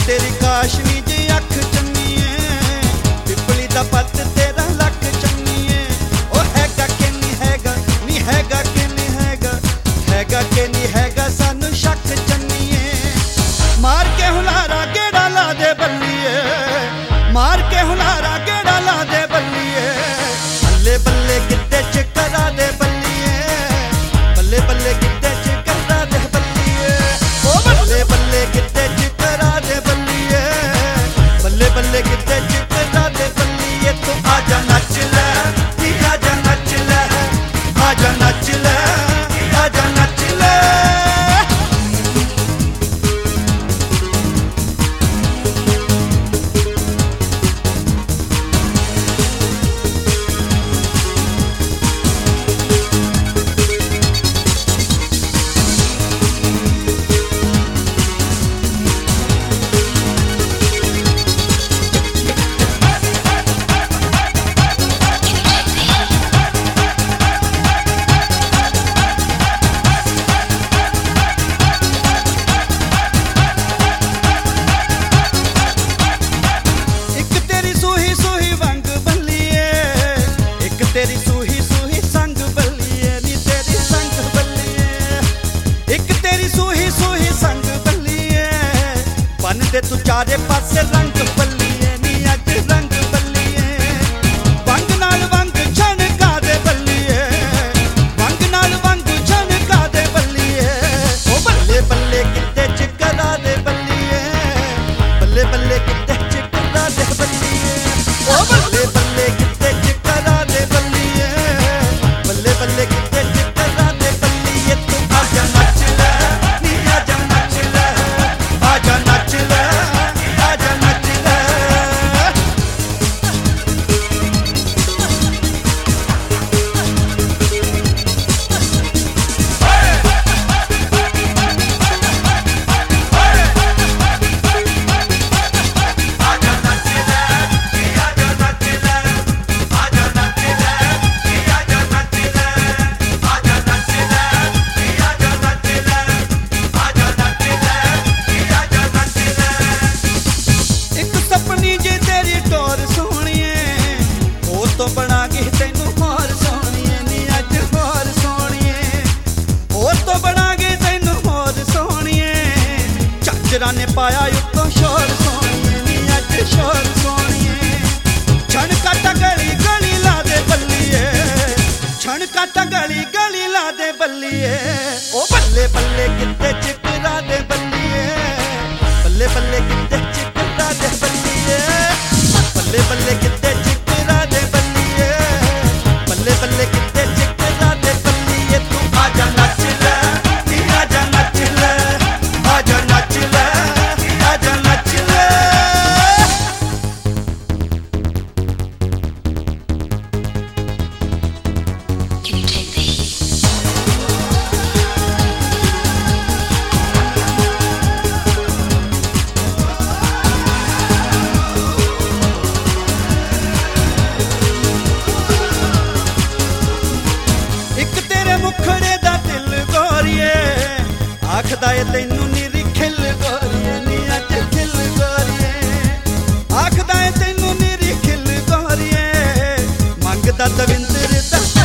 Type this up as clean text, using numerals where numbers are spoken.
तेरी काशनी जी अख चन्नीए पिपली दा पत्त तेरा लक चन्नीए ओ हैगा के नी हैगा नी हैगा के नी हैगा हैगा के नी हैगा सानू शक चन्नीए मार के हुलारा गेड़ा ला दे बल्लीए मार के हुलारा गेड़ा ला दे बल्लीए बल्ले बल्ले गिद्दे च करा दे बल्लीए बल्ले बल्ले गिद्दे च करा दे बल्लीए ओ बल्ले बल्ले गिद्दे च करा दे बल्लीए बल्ले बल्ले गिद्दे च करा दे बल्लीए तू आजा नच ले नी आजा नच ले आजा नच ले आजा नच ले तेरी सूही सूही संग बल्लीए नी तेरी संग बल्लीए एक तेरी सूही सूही संग बल्लीए बन दे तू चारे पासे रंग बल्लीए नी अज रंग बल्लीए वंग नाल वंग छणका दे बल्लीए वंग नाल वंग छणका दे बल्लीए ओ बल्ले बल्ले किते च करा दे बल्लीए बल्ले बल्ले किते च करा दे बल्लीए ओ बल्ले बल्ले किते च करा दे बल्लीए बल्ले बल्ले किते च करा दे बल्लीए तू आजा नच ले नी आजा नच ले आजा नच ले आजा नच ले सपनी जी तेरी टोर सोहणीए ओ तो बना के तैनू होर सोहणीए नी अज होर सोहणीए ओ तो बना के तैनू होर सोहणीए झांजरा ने पाया उत्तों शोर सोहणीए नी अज शोर सोहणीए छण कट गली गली ला दे बल्लीए छण कट गली गली ला दे बल्लीए ओ बल्ले बल्ले किते च करा दे बल्लीए बल्ले बल्ले किते च करा दे बल्लीए बल्ले बल्ले किते च करा दे बल्लीए बल्ले बल्ले किते च करा दे बल्लीए तू आजा नच ले नी आजा नच ले आजा नच ले आजा नच ले Can you take the heat? एक तेरे मुखड़े दा दिल गोरिए आखदा ए तैनू नीरी खिल गोरिए नी अज खिल गोरिए आखदा ए तैनू नीरी खिल गोरिए मंगदा दविंदर दा